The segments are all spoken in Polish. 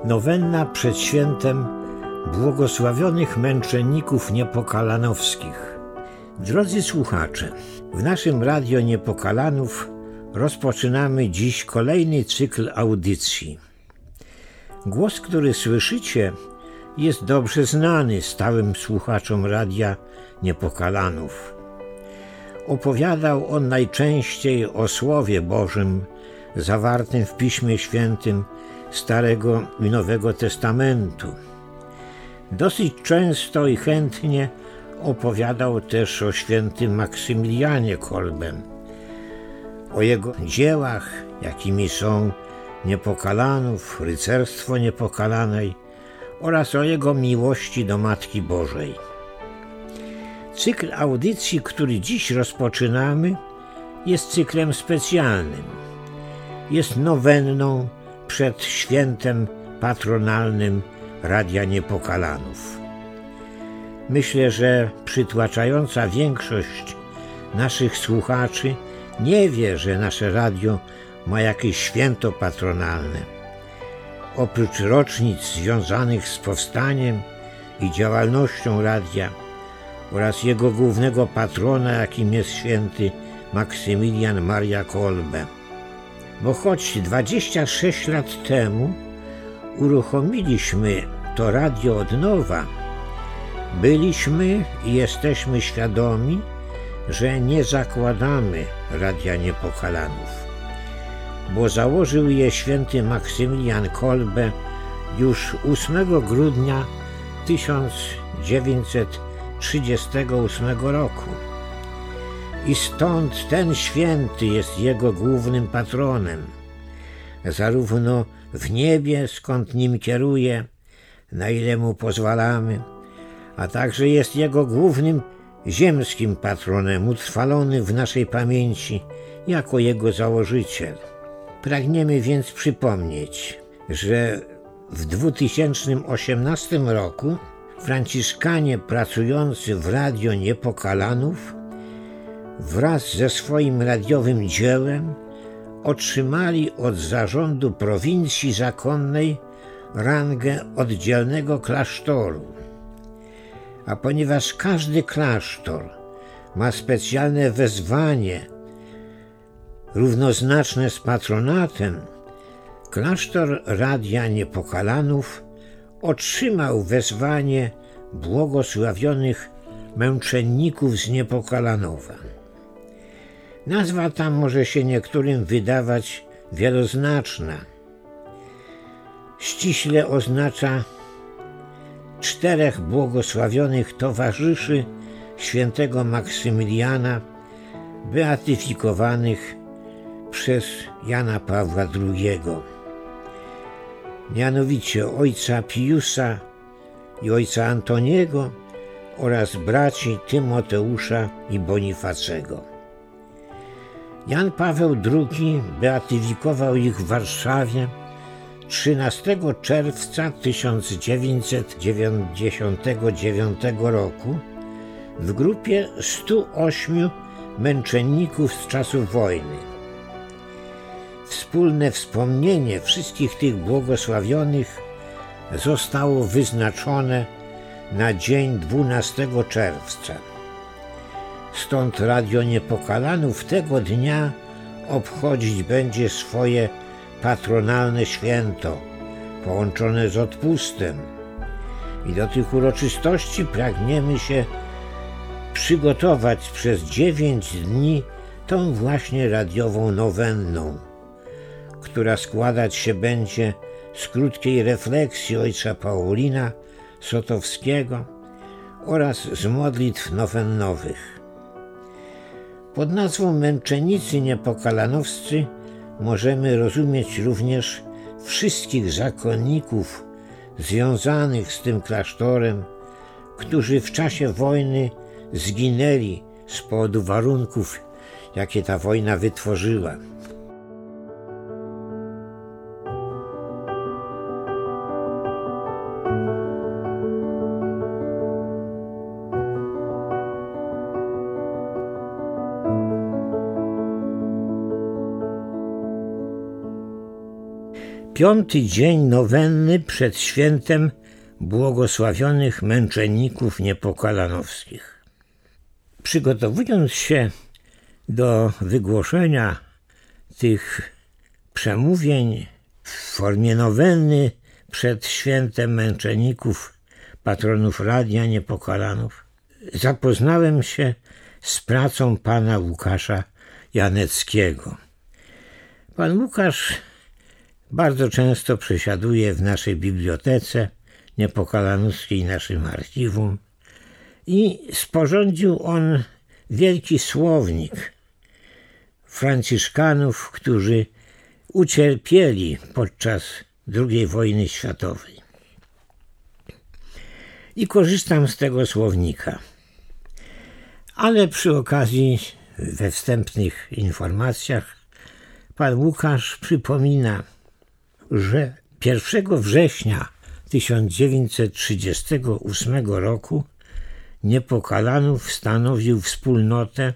Nowenna przed świętem błogosławionych męczenników niepokalanowskich. Drodzy słuchacze, w naszym Radio Niepokalanów rozpoczynamy dziś kolejny cykl audycji. Głos, który słyszycie, jest dobrze znany stałym słuchaczom Radia Niepokalanów. Opowiadał on najczęściej o Słowie Bożym zawartym w Piśmie Świętym Starego i Nowego Testamentu. Dosyć często i chętnie opowiadał też o świętym Maksymilianie Kolbe, o jego dziełach, jakimi są Niepokalanów, Rycerstwo Niepokalanej oraz o jego miłości do Matki Bożej. Cykl audycji, który dziś rozpoczynamy, jest cyklem specjalnym. Jest nowenną przed świętem patronalnym Radia Niepokalanów. Myślę, że przytłaczająca większość naszych słuchaczy nie wie, że nasze radio ma jakieś święto patronalne. Oprócz rocznic związanych z powstaniem i działalnością radia oraz jego głównego patrona, jakim jest święty Maksymilian Maria Kolbe. Bo choć 26 lat temu uruchomiliśmy to radio od nowa, byliśmy i jesteśmy świadomi, że nie zakładamy Radia Niepokalanów, bo założył je święty Maksymilian Kolbe już 8 grudnia 1938 roku. I stąd ten święty jest jego głównym patronem, zarówno w niebie, skąd nim kieruje, na ile mu pozwalamy, a także jest jego głównym ziemskim patronem, utrwalony w naszej pamięci jako jego założyciel. Pragniemy więc przypomnieć, że w 2018 roku franciszkanie pracujący w Radio Niepokalanów wraz ze swoim radiowym dziełem otrzymali od zarządu prowincji zakonnej rangę oddzielnego klasztoru. A ponieważ każdy klasztor ma specjalne wezwanie równoznaczne z patronatem, klasztor Radia Niepokalanów otrzymał wezwanie błogosławionych męczenników z Niepokalanowa. Nazwa ta może się niektórym wydawać wieloznaczna. Ściśle oznacza 4 błogosławionych towarzyszy świętego Maksymiliana, beatyfikowanych przez Jana Pawła II, mianowicie ojca Piusa i ojca Antoniego oraz braci Tymoteusza i Bonifacego. Jan Paweł II beatyfikował ich w Warszawie 13 czerwca 1999 roku w grupie 108 męczenników z czasów wojny. Wspólne wspomnienie wszystkich tych błogosławionych zostało wyznaczone na dzień 12 czerwca. Stąd Radio Niepokalanów tego dnia obchodzić będzie swoje patronalne święto, połączone z odpustem. I do tych uroczystości pragniemy się przygotować przez 9 dni tą właśnie radiową nowenną, która składać się będzie z krótkiej refleksji ojca Paulina Sotowskiego oraz z modlitw nowennowych. Pod nazwą Męczennicy Niepokalanowscy możemy rozumieć również wszystkich zakonników związanych z tym klasztorem, którzy w czasie wojny zginęli z powodu warunków, jakie ta wojna wytworzyła. 5. dzień nowenny przed świętem błogosławionych męczenników niepokalanowskich. Przygotowując się do wygłoszenia tych przemówień w formie nowenny przed świętem męczenników, patronów Radia Niepokalanów, zapoznałem się z pracą pana Łukasza Janeckiego. Pan Łukasz bardzo często przesiaduje w naszej bibliotece niepokalanowskiej, naszym archiwum, i sporządził on wielki słownik franciszkanów, którzy ucierpieli podczas II wojny światowej. I korzystam z tego słownika. Ale przy okazji, we wstępnych informacjach, pan Łukasz przypomina, że 1 września 1938 roku Niepokalanów stanowił wspólnotę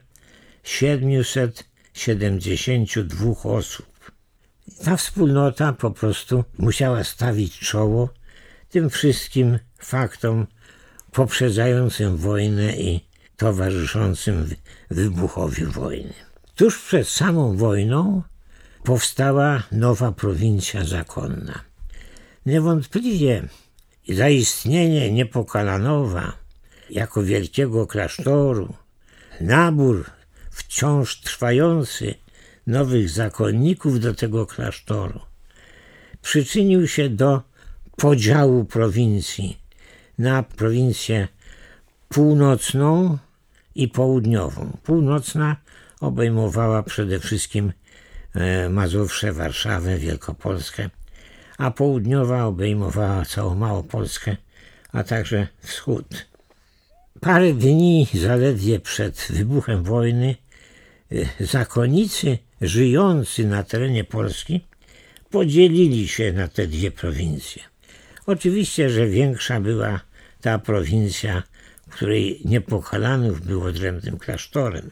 772 osób. Ta wspólnota po prostu musiała stawić czoło tym wszystkim faktom poprzedzającym wojnę i towarzyszącym wybuchowi wojny. Tuż przed samą wojną powstała nowa prowincja zakonna. Niewątpliwie zaistnienie Niepokalanowa jako wielkiego klasztoru, nabór wciąż trwający nowych zakonników do tego klasztoru przyczynił się do podziału prowincji na prowincję północną i południową. Północna obejmowała przede wszystkim Mazowsze, Warszawę, Wielkopolskę, a południowa obejmowała całą Małopolskę, a także wschód. Parę dni zaledwie przed wybuchem wojny zakonnicy żyjący na terenie Polski podzielili się na te dwie prowincje. Oczywiście, że większa była ta prowincja, w której Niepokalanów był odrębnym klasztorem.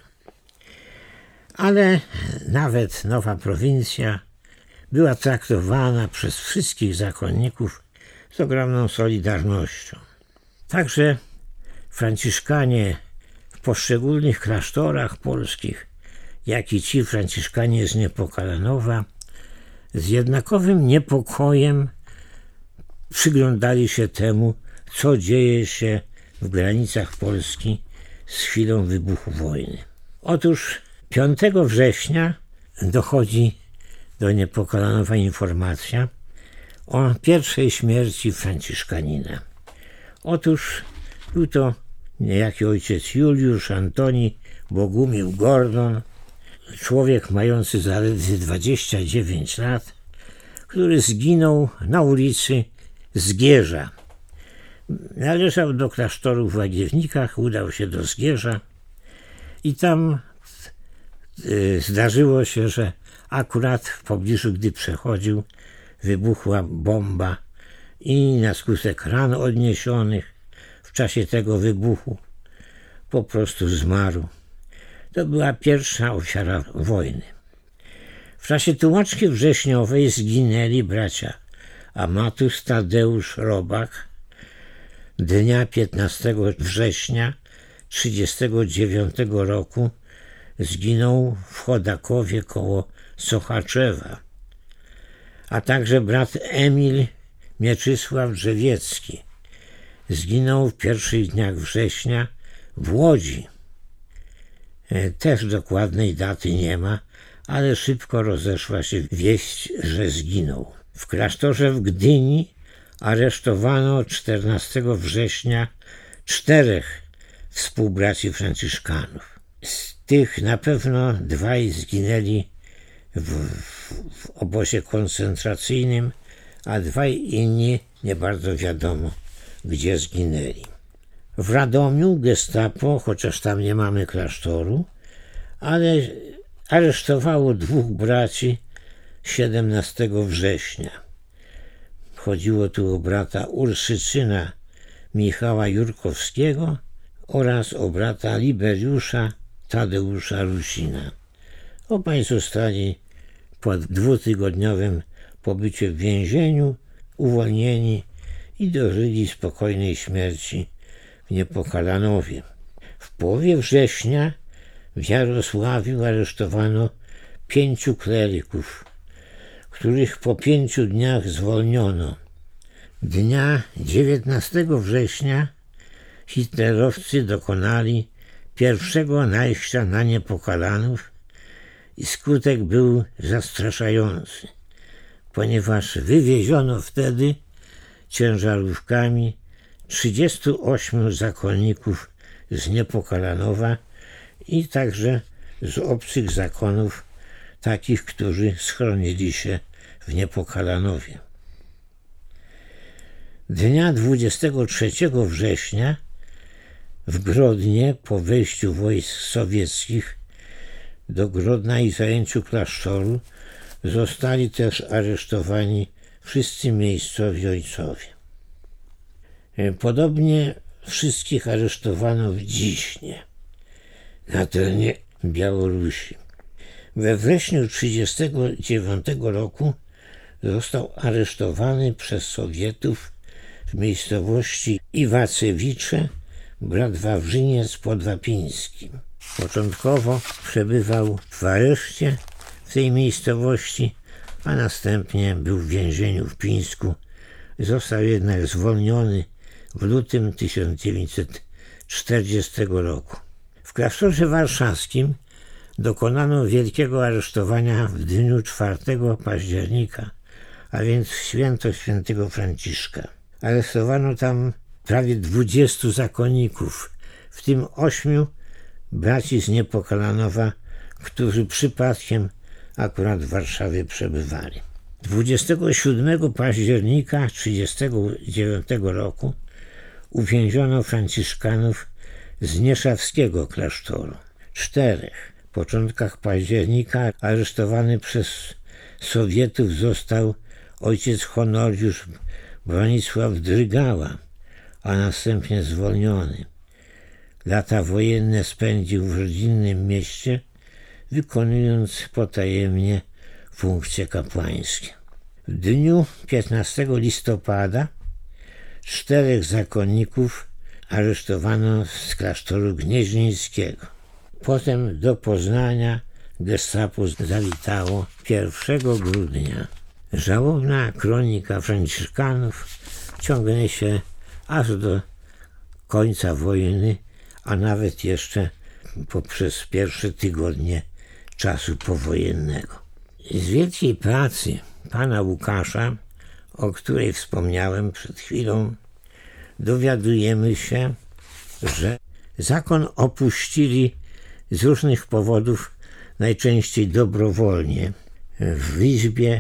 Ale nawet nowa prowincja była traktowana przez wszystkich zakonników z ogromną solidarnością. Także franciszkanie w poszczególnych klasztorach polskich, jak i ci franciszkanie z Niepokalanowa, z jednakowym niepokojem przyglądali się temu, co dzieje się w granicach Polski z chwilą wybuchu wojny. Otóż 5 września dochodzi do Niepokalanowa informacja o pierwszej śmierci franciszkanina. Otóż był to niejaki ojciec Juliusz Antoni Bogumił Gordon, człowiek mający zaledwie 29 lat, który zginął na ulicy Zgierza. Należał do klasztoru w Łagiewnikach, udał się do Zgierza i tam zdarzyło się, że akurat w pobliżu, gdy przechodził, wybuchła bomba i na skutek ran odniesionych w czasie tego wybuchu po prostu zmarł. To była pierwsza ofiara wojny. W czasie tułaczki wrześniowej zginęli bracia Amatus Tadeusz Robak. Dnia 15 września 1939 roku zginął w Chodakowie koło Sochaczewa, a także brat Emil Mieczysław Drzewiecki zginął w pierwszych dniach września w Łodzi. Też dokładnej daty nie ma, ale szybko rozeszła się wieść, że zginął. W klasztorze w Gdyni aresztowano 14 września 4 współbraci franciszkanów. Z tych na pewno 2 zginęli w obozie koncentracyjnym, a 2 inni nie bardzo wiadomo, gdzie zginęli. W Radomiu gestapo, chociaż tam nie mamy klasztoru, ale aresztowało 2 braci 17 września. Chodziło tu o brata Urszycyna Michała Jurkowskiego oraz o brata Liberiusza Tadeusza Rusina. Obaj zostali po 2-tygodniowym pobycie w więzieniu uwolnieni i dożyli spokojnej śmierci w Niepokalanowie. W połowie września w Jarosławiu aresztowano 5 kleryków, których po 5 dniach zwolniono. Dnia 19 września hitlerowcy dokonali pierwszego najścia na Niepokalanów i skutek był zastraszający, ponieważ wywieziono wtedy ciężarówkami 38 zakonników z Niepokalanowa i także z obcych zakonów, takich, którzy schronili się w Niepokalanowie. Dnia 23 września w Grodnie po wejściu wojsk sowieckich do Grodna i zajęciu klasztoru zostali też aresztowani wszyscy miejscowi ojcowie. Podobnie wszystkich aresztowano w Dziśnie, na terenie Białorusi. We wrześniu 1939 roku został aresztowany przez Sowietów w miejscowości Iwacewicze brat Wawrzyniec Podwapiński. Początkowo przebywał w areszcie w tej miejscowości, a następnie był w więzieniu w Pińsku. Został jednak zwolniony w lutym 1940 roku. W klasztorze warszawskim dokonano wielkiego aresztowania w dniu 4 października, a więc w święto świętego Franciszka. Aresztowano tam prawie 20 zakonników, w tym 8 braci z Niepokalanowa, którzy przypadkiem akurat w Warszawie przebywali. 27 października 1939 roku uwięziono franciszkanów z Nieszawskiego klasztoru. 4. W początkach października aresztowany przez Sowietów został ojciec Honoriusz Bronisław Drygała, a następnie zwolniony. Lata wojenne spędził w rodzinnym mieście, wykonując potajemnie funkcje kapłańskie. W dniu 15 listopada 4 zakonników aresztowano z klasztoru gnieźnieńskiego. Potem do Poznania gestapo zawitało 1 grudnia. Żałobna kronika franciszkanów ciągnie się aż do końca wojny, a nawet jeszcze poprzez pierwsze tygodnie czasu powojennego. Z wielkiej pracy pana Łukasza, o której wspomniałem przed chwilą, dowiadujemy się, że zakon opuścili z różnych powodów, najczęściej dobrowolnie, w liczbie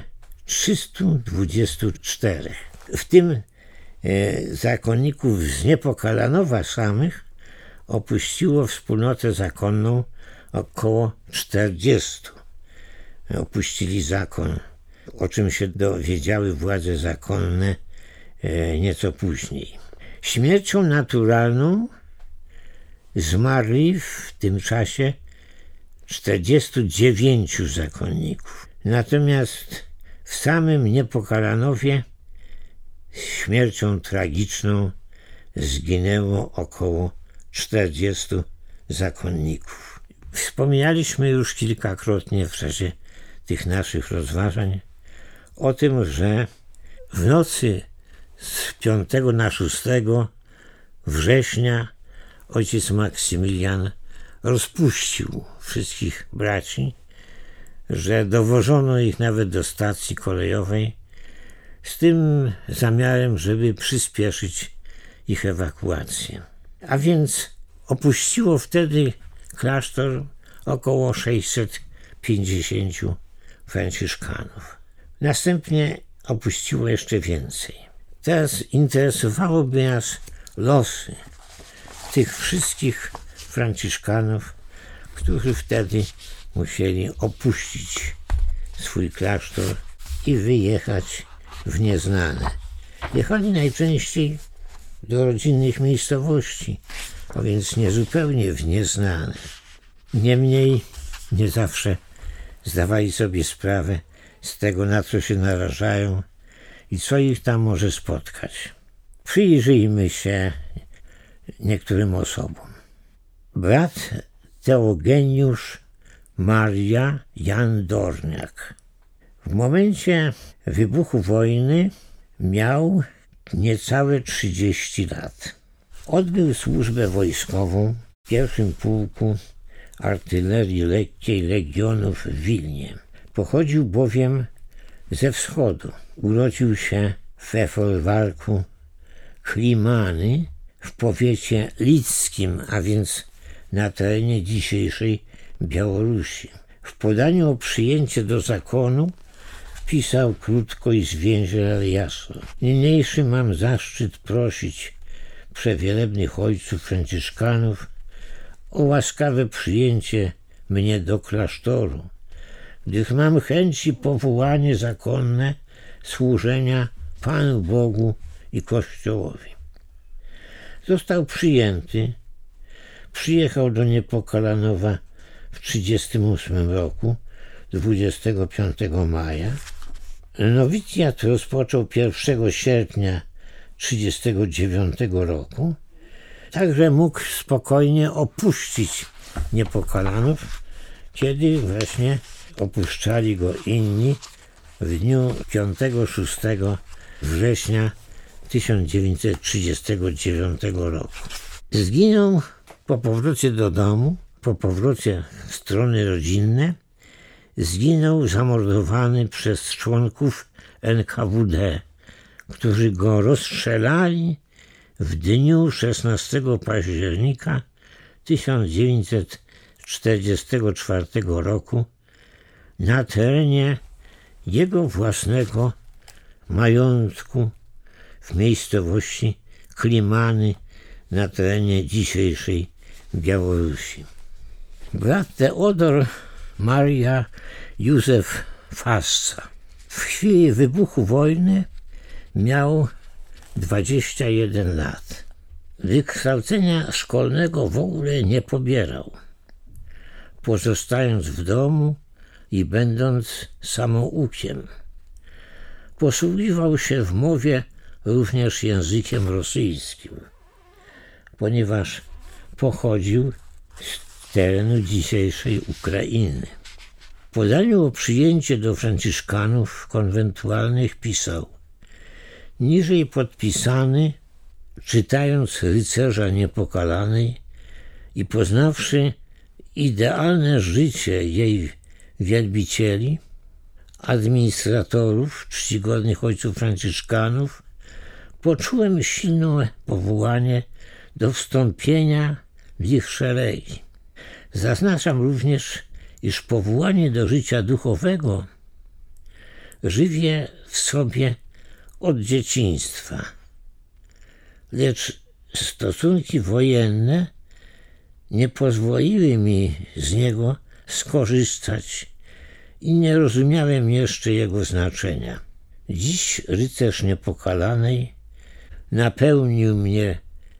324. W tym zakonników z Niepokalanowa samych opuściło wspólnotę zakonną około 40. Opuścili zakon, o czym się dowiedziały władze zakonne nieco później. Śmiercią naturalną zmarli w tym czasie 49 zakonników. Natomiast w samym Niepokalanowie śmiercią tragiczną zginęło około 40 zakonników. Wspominaliśmy już kilkakrotnie w czasie tych naszych rozważań o tym, że w nocy z 5 na 6 września ojciec Maksymilian rozpuścił wszystkich braci, że dowożono ich nawet do stacji kolejowej z tym zamiarem, żeby przyspieszyć ich ewakuację. A więc opuściło wtedy klasztor około 650 franciszkanów. Następnie opuściło jeszcze więcej. Teraz interesowałoby nas losy tych wszystkich franciszkanów, którzy wtedy musieli opuścić swój klasztor i wyjechać w nieznane. Jechali najczęściej do rodzinnych miejscowości, a więc niezupełnie w nieznane. Niemniej nie zawsze zdawali sobie sprawę z tego, na co się narażają i co ich tam może spotkać. Przyjrzyjmy się niektórym osobom. Brat Teogeniusz Maria Jan Dorniak. W momencie wybuchu wojny miał niecałe 30 lat. Odbył służbę wojskową w pierwszym pułku artylerii lekkiej Legionów w Wilnie. Pochodził bowiem ze wschodu. Urodził się we folwarku Klimany w powiecie lickim, a więc na terenie dzisiejszej Białorusi. W podaniu o przyjęcie do zakonu pisał krótko i zwięźle jasno. Niniejszym mam zaszczyt prosić przewielebnych ojców franciszkanów o łaskawe przyjęcie mnie do klasztoru, gdyż mam chęć i powołanie zakonne służenia Panu Bogu i Kościołowi. Został przyjęty, przyjechał do Niepokalanowa w 1938 roku, 25 maja. Nowicjat rozpoczął 1 sierpnia 1939 roku, także mógł spokojnie opuścić Niepokalanów, kiedy właśnie opuszczali go inni w dniu 5-6 września 1939 roku. Zginął po powrocie do domu, po powrocie w strony rodzinne, zginął zamordowany przez członków NKWD, którzy go rozstrzelali w dniu 16 października 1944 roku na terenie jego własnego majątku w miejscowości Klimany na terenie dzisiejszej Białorusi. Brat Teodor Maria Józef Fassa. W chwili wybuchu wojny miał 21 lat. Wykształcenia szkolnego w ogóle nie pobierał. Pozostając w domu i będąc samoukiem. Posługiwał się w mowie również językiem rosyjskim, ponieważ pochodził z terenu dzisiejszej Ukrainy. W podaniu o przyjęcie do franciszkanów konwentualnych pisał: niżej podpisany, czytając Rycerza Niepokalanej i poznawszy idealne życie jej wielbicieli, administratorów, czcigodnych ojców franciszkanów, poczułem silne powołanie do wstąpienia w ich szeregi. Zaznaczam również, iż powołanie do życia duchowego żywię w sobie od dzieciństwa, lecz stosunki wojenne nie pozwoliły mi z niego skorzystać i nie rozumiałem jeszcze jego znaczenia. Dziś rycerz Niepokalanej napełnił mnie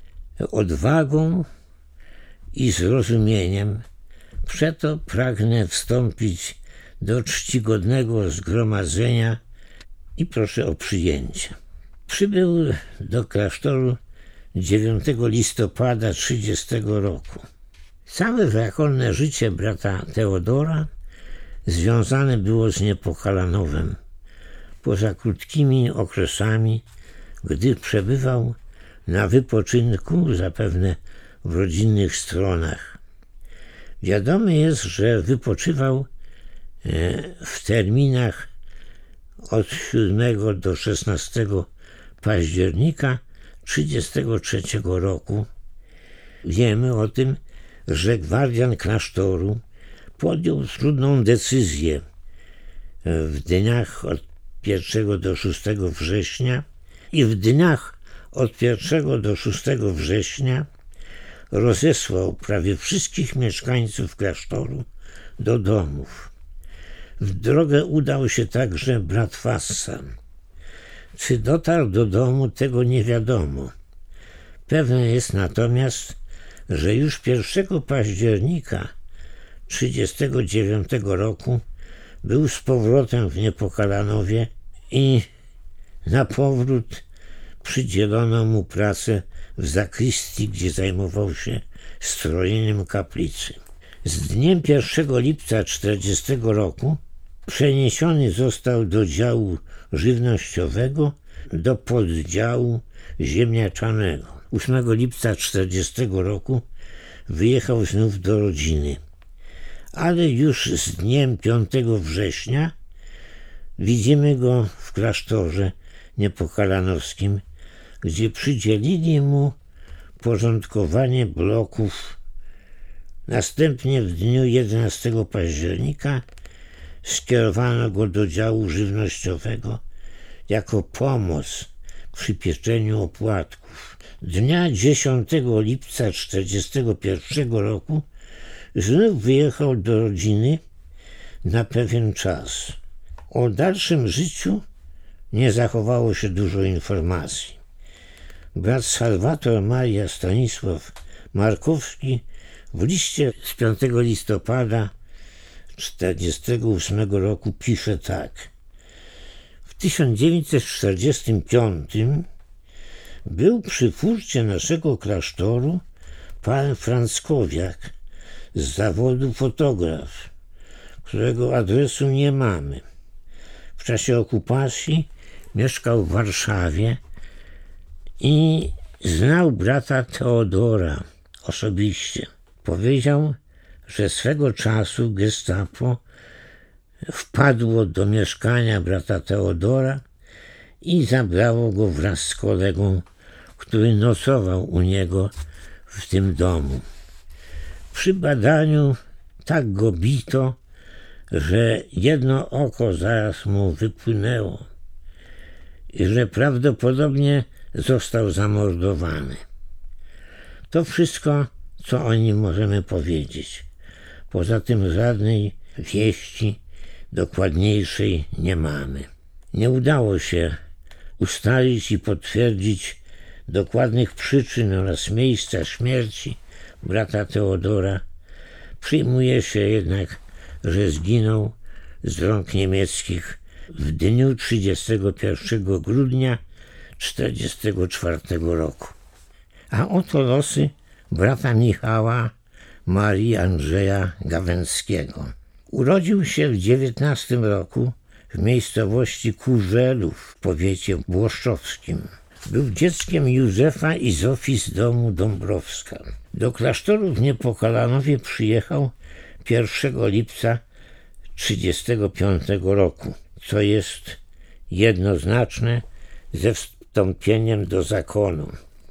odwagą i zrozumieniem, przeto pragnę wstąpić do czcigodnego zgromadzenia i proszę o przyjęcie. Przybył do klasztoru 9 listopada 1930 roku. Całe zakonne życie brata Teodora związane było z Niepokalanowem, poza krótkimi okresami, gdy przebywał na wypoczynku, zapewne w rodzinnych stronach. Wiadome jest, że wypoczywał w terminach od 7 do 16 października 1933 roku. Wiemy o tym, że gwardian klasztoru podjął trudną decyzję w dniach od 1 do 6 września i w dniach od 1 do 6 września rozesłał prawie wszystkich mieszkańców klasztoru do domów. W drogę udał się także brat Fassa. Czy dotarł do domu, tego nie wiadomo. Pewne jest natomiast, że już 1 października 1939 roku Był z powrotem w Niepokalanowie i na powrót przydzielono mu pracę w zakrystii, gdzie zajmował się strojeniem kaplicy. Z dniem 1 lipca 1940 roku przeniesiony został do działu żywnościowego do poddziału ziemniaczanego. 8 lipca 1940 roku wyjechał znów do rodziny, ale już z dniem 5 września widzimy go w klasztorze niepokalanowskim, gdzie przydzielili mu porządkowanie bloków. Następnie w dniu 11 października skierowano go do działu żywnościowego jako pomoc przy pieczeniu opłatków. Dnia 10 lipca 1941 roku znów wyjechał do rodziny na pewien czas. O dalszym życiu nie zachowało się dużo informacji. Brat Salwator Maria Stanisław Markowski w liście z 5 listopada 1948 roku pisze tak. W 1945 był przy furcie naszego klasztoru pan Franckowiak z zawodu fotograf, którego adresu nie mamy. W czasie okupacji mieszkał w Warszawie i znał brata Teodora osobiście. Powiedział, że swego czasu gestapo wpadło do mieszkania brata Teodora i zabrało go wraz z kolegą, który nocował u niego w tym domu. Przy badaniu tak go bito, że jedno oko zaraz mu wypłynęło i że prawdopodobnie został zamordowany. To wszystko, co o nim możemy powiedzieć. Poza tym żadnej wieści dokładniejszej nie mamy. Nie udało się ustalić i potwierdzić dokładnych przyczyn oraz miejsca śmierci brata Teodora. Przyjmuje się jednak, że zginął z rąk niemieckich w dniu 31 grudnia 1944 roku. A oto losy brata Michała Marii Andrzeja Gawęckiego. Urodził się w 19 roku w miejscowości Kurzelów w powiecie włoszczowskim. Był dzieckiem Józefa i Zofii z domu Dąbrowska. Do klasztoru w Niepokalanowie przyjechał 1 lipca 1935 roku, co jest jednoznaczne ze wstąpieniem do zakonu.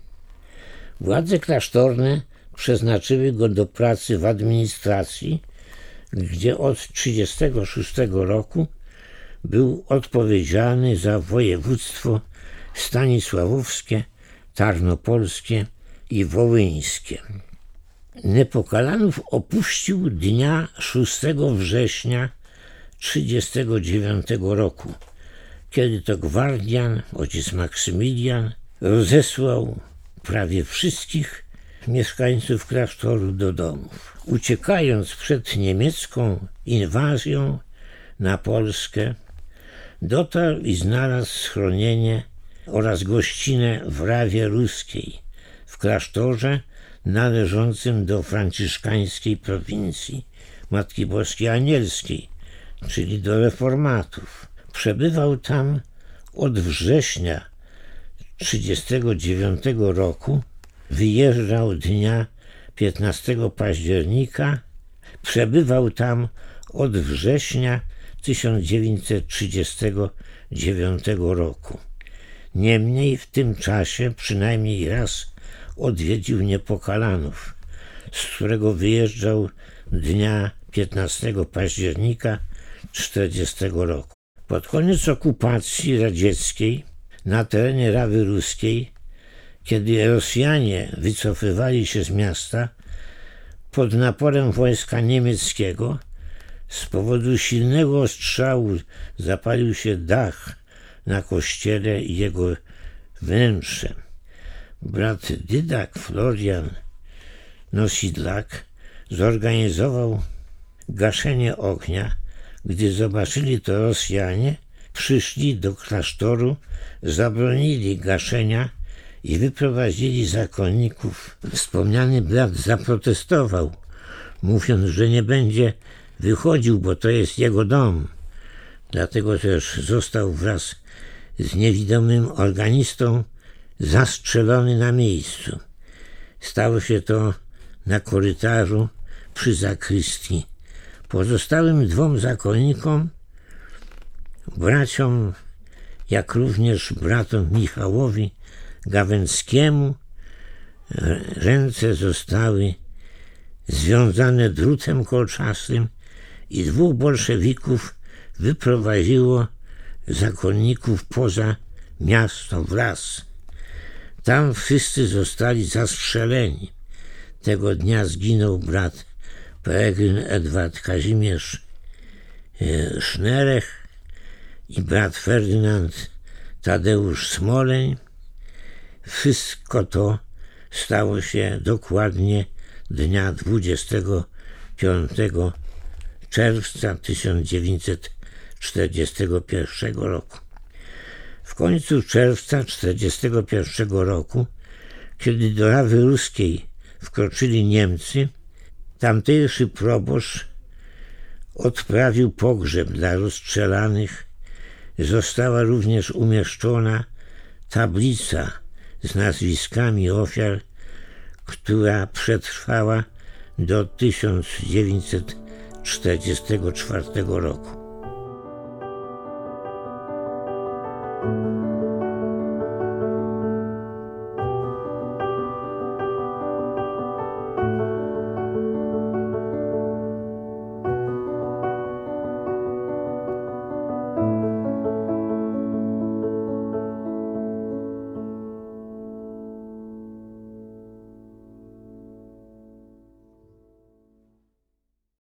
Władze klasztorne przeznaczyły go do pracy w administracji, gdzie od 1936 roku był odpowiedzialny za województwo stanisławowskie, tarnopolskie i wołyńskie. Niepokalanów opuścił dnia 6 września 1939 roku, kiedy to gwardian, ojciec Maksymilian, rozesłał prawie wszystkich mieszkańców klasztoru do domów. Uciekając przed niemiecką inwazją na Polskę, dotarł i znalazł schronienie oraz gościnę w Rawie Ruskiej, w klasztorze należącym do franciszkańskiej prowincji Matki Boskiej Anielskiej, czyli do reformatów. Przebywał tam od września 1939 roku, wyjeżdżał dnia 15 października, przebywał tam od września 1939 roku. Niemniej w tym czasie przynajmniej raz odwiedził Niepokalanów, z którego wyjeżdżał dnia 15 października 1940 roku. Pod koniec okupacji radzieckiej na terenie Rawy Ruskiej, kiedy Rosjanie wycofywali się z miasta, pod naporem wojska niemieckiego z powodu silnego ostrzału zapalił się dach na kościele i jego wnętrze. Brat dydak Florian Nosidlak zorganizował gaszenie ognia, Gdy zobaczyli to Rosjanie, przyszli do klasztoru, zabronili gaszenia i wyprowadzili zakonników. Wspomniany brat zaprotestował, mówiąc, że nie będzie wychodził, bo to jest jego dom. Dlatego też został wraz z niewidomym organistą zastrzelony na miejscu. Stało się to na korytarzu przy zakrystii. Pozostałym 2 zakonnikom, braciom, jak również bratom Michałowi Gawęckiemu, ręce zostały związane drutem kolczastym i 2 bolszewików wyprowadziło zakonników poza miasto, w las. Tam wszyscy zostali zastrzeleni. Tego dnia zginął brat Peregryn Edward Kazimierz Sznerech i brat Ferdynand Tadeusz Smoleń. Wszystko to stało się dokładnie dnia 25 czerwca 1941 roku. W końcu czerwca 1941 roku, kiedy do Rawy Ruskiej wkroczyli Niemcy, tamtejszy proboszcz odprawił pogrzeb dla rozstrzelanych. Została również umieszczona tablica z nazwiskami ofiar, która przetrwała do 1944 roku.